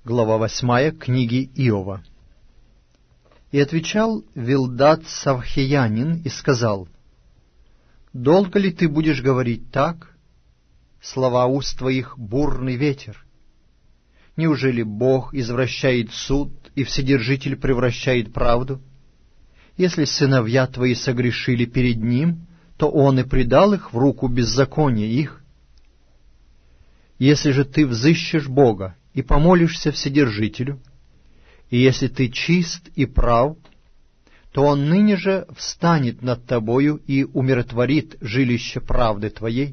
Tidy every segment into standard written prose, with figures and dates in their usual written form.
Глава 8 книги Иова. И отвечал Вилдад Савхеянин и сказал: «Долго ли ты будешь говорить так? Слова уст твоих — бурный ветер. Неужели Бог извращает суд, и Вседержитель превращает правду? Если сыновья твои согрешили перед Ним, то Он и предал их в руку беззакония их. Если же ты взыщешь Бога и помолишься Вседержителю, и если ты чист и прав, то Он ныне же встанет над тобою и умиротворит жилище правды твоей.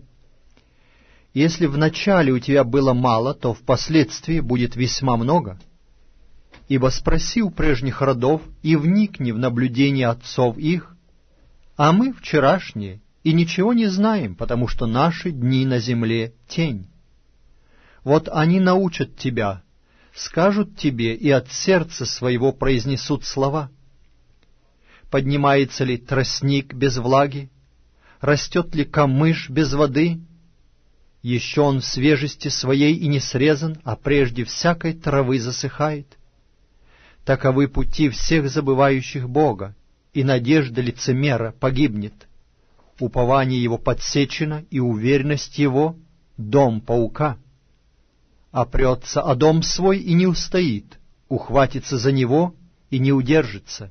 Если вначале у тебя было мало, то впоследствии будет весьма много. Ибо спроси у прежних родов и вникни в наблюдение отцов их, а мы вчерашние и ничего не знаем, потому что наши дни на земле — тень. Вот они научат тебя, скажут тебе и от сердца своего произнесут слова. Поднимается ли тростник без влаги? Растет ли камыш без воды? Еще он в свежести своей и не срезан, а прежде всякой травы засыхает. Таковы пути всех забывающих Бога, и надежда лицемера погибнет. Упование его подсечено, и уверенность его — дом паука. Опрется о дом свой и не устоит, ухватится за него и не удержится.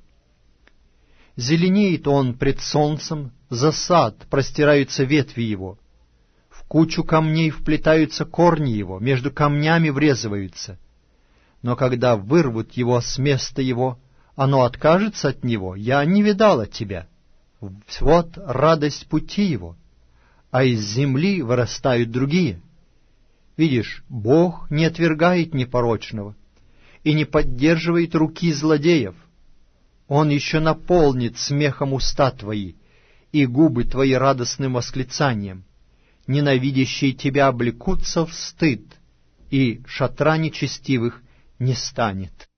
Зеленеет он пред солнцем, за сад простираются ветви его. В кучу камней вплетаются корни его, между камнями врезываются. Но когда вырвут его с места его, оно откажется от него: я не видала тебя. Вот радость пути его, а из земли вырастают другие. Видишь, Бог не отвергает непорочного и не поддерживает руки злодеев. Он еще наполнит смехом уста твои и губы твои радостным восклицанием. Ненавидящие тебя облекутся в стыд, и шатра нечестивых не станет».